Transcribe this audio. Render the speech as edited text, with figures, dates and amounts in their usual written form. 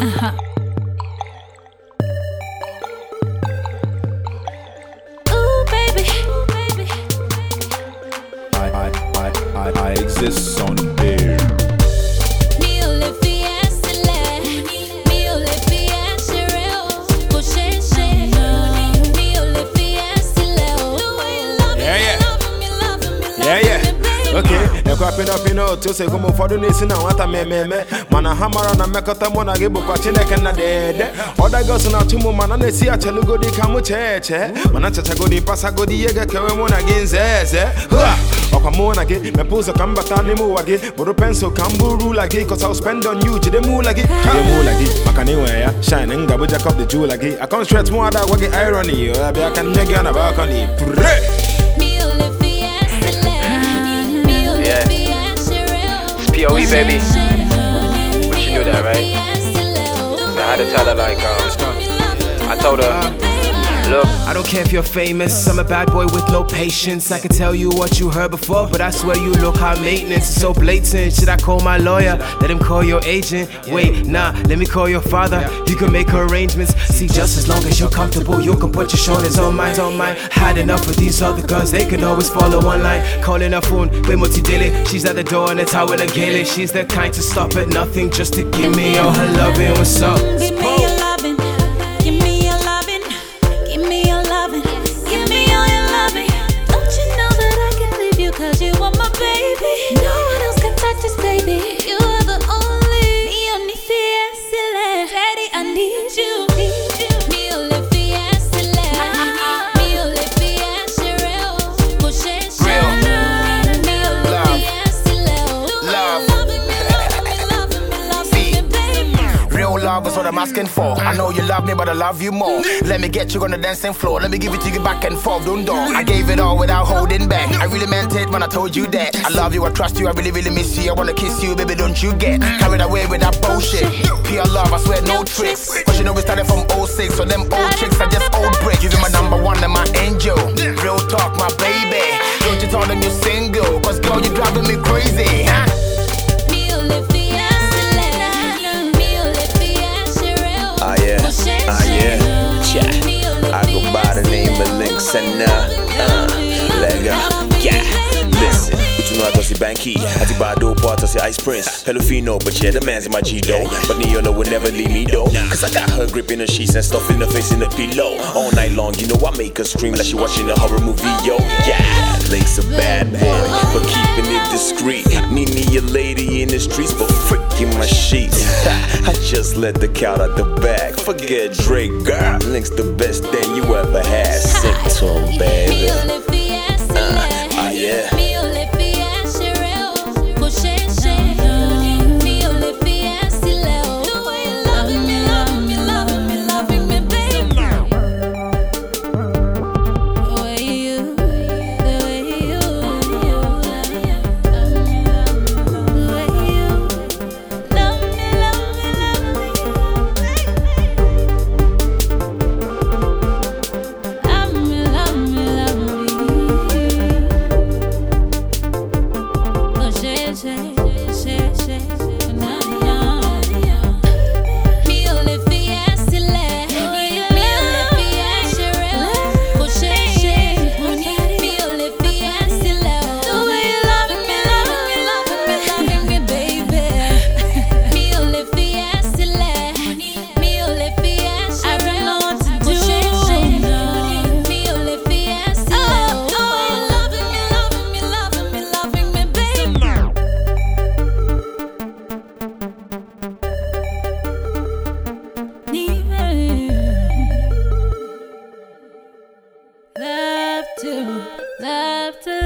Ooh, baby. I exist on air. Okay, you crapping up, you know, to say, come for the nation and what I may. Mana hammer na mekota mona gebo kwa chineke na dede. Other girls na tumu mana ne si achelu godi kamu cheche. Mana chacha godi pasa godi yega kewe mona ginzeze. Okwa mona ge, me puzo kambata ni mu wage. Buru pencil kamburu lagi, cause I'll spend on you. Jide mu lagi, makani weya. Shine nga buja cup the jewel lagi. I can't stretch more that wage irony. I can nigga on a balcony. POE baby, but you knew that, right? So I had to tell her like, I told her, look, I don't care if you're famous, I'm a bad boy with no patience. I can tell you what you heard before, but I swear you look high maintenance. It's so blatant, should I call my lawyer? Let him call your agent? Wait, nah, let me call your father. You can make arrangements. See, just as long as you're comfortable, you can put your shoulders on mine. Had enough of these other girls, they can always follow one line. Calling her phone, with Motidele. She's at the door and it's how in a gale. She's the kind to stop at nothing just to give me all her loving. What's up? Give me your loving, give me your loving, give me your loving, give me all your loving. Don't you know that I can't leave you cause you are my baby? No one else can touch this baby. You are the only, mi only fiesile. Daddy, I need you. Mi only fiesile. Mi only fiesile. Love is what I'm asking for. I know you love me, but I love you more. Let me get you on the dancing floor. Let me give it to you back and forth. Don't. I gave it all without holding back. I really meant it when I told you that. I love you, I trust you, I really, really miss you. I wanna kiss you, baby, don't you get carried away with that bullshit. Pure love, I swear, no tricks. Cause you know we started from 06, so them old chicks are just old bricks. You my number one and my angel. Real talk, my baby. Don't you tell them you're single, cause girl, you driving me crazy, huh? I go by the name of Lynx and listen, you know I got the banky. I think by dope part, I say Ice Prince. Hello Fino, but yeah, the man's in my G though. But Neona would never leave me though. Cause I got her grip in the sheets and stuff in the face in the pillow. All night long, you know I make her scream like she watching a horror movie, yo. Yeah, Lynx a bad boy, but keeping it discreet. Need me a lady in the streets, but freaking my sheets. I just let the cat out the bag. Forget Drake, girl. Lynx the best thing you ever had. Sing to him, baby. Yeah. Love to